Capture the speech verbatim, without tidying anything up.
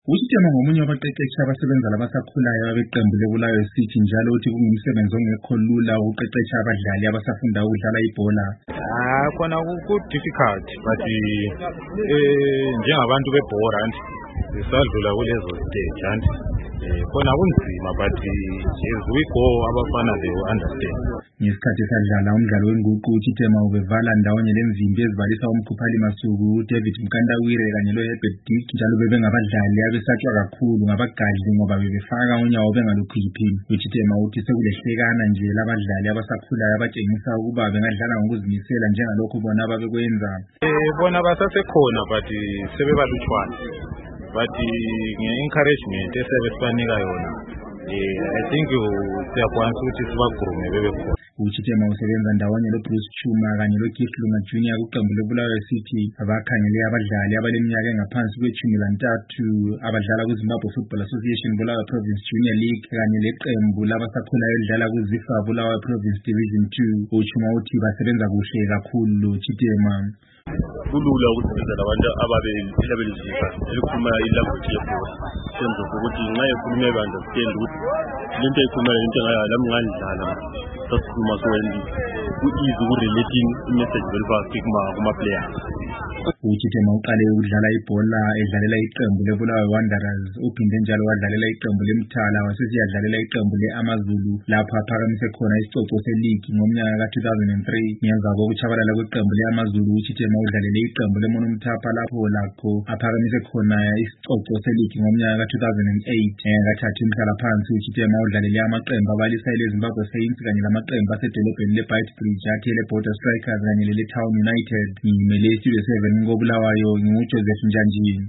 Uchitema ngomunye wabaqeqeshi abasebenza labasakhulayo abeqembu leBulawayo City njalo uthi kungumsebenzi ongekho lula ukuqeqesha abadlali abasafunda ukudlala ibhola. Ah khona ku difficult but eh njengabantu bebhola nje sisadlula kulezo stage and khona kunzima but as we go abafana they will understand. Ngesikhathi sadlala umdlalo wenguqu uChitema ubevala ndawonye lemvimbi ezibalisa uMkhuphali Masuku, David Mkandawire kanye loHerbert Dick njalo bebengabadlali abesatshwa kakhulu ngabagadli ngoba bebefaka unyawo bengalukhiphi. uChitema uthi sekulehlekana nje labadlali abasakhulayo abatshengisa ukuba bengadlala ngokuzimisela njengalokho bona ababekwenza. Eh bona basasekhona but sebebalutshwana. But nge-encouragement esebesibanika yona I think siyakwanisa ukuthi sibagurume bebekhona. uChitema usebenza ndawonye loBruce Chuma kanye loGift Lunga Junior kuqembu leBulawayo City abakhangele abadlali abaleminyaka engaphansi kwetshumi lantathu abadlala kuZimbabwe Football Association Bulawayo Province Junior League kanye leqembu labasakhulayo elidlala kuZifa Bulawayo Province Division two. uChuma uthi basebenza kuhle kakhulu loChitema. Kulula ukusebenza labantu ababelizisa elikhuluma ilanguage yebhola senzo ukuthi nxa ekhuluma be-understand ukuthi lento ekhuluma lento lamngandlala sasikhuluma sowendi ku-easy ku-relating i-message very fast kuma-players. uChitema uqale ukudlala ibhola edlalela iqembu leBulawayo Wanderers, uphinde njalo wadlalela iqembu leMthala wasesiyadlalela iqembu le-Amazulu lapho aphakamise khona isicoco seligi ngomnyaka ka two thousand three. Ngemva kokutshabalala kweqembu le-Amazulu uChitema udlalele iqembu leMonomtapa lapho lakho aphakamise khona isicoco seligi ngomnyaka ka two thousand eight. Engakathathi umhlalaphansi uChitema udlalele amaqembu abalisa leZimbabwe Saints kanye lamaqembu asedolobheni leBeitbridge athi leBorder Strikers kanye leleTown United. Ngimele iStudio seven koBulawayo nginguJoseph Njanjini.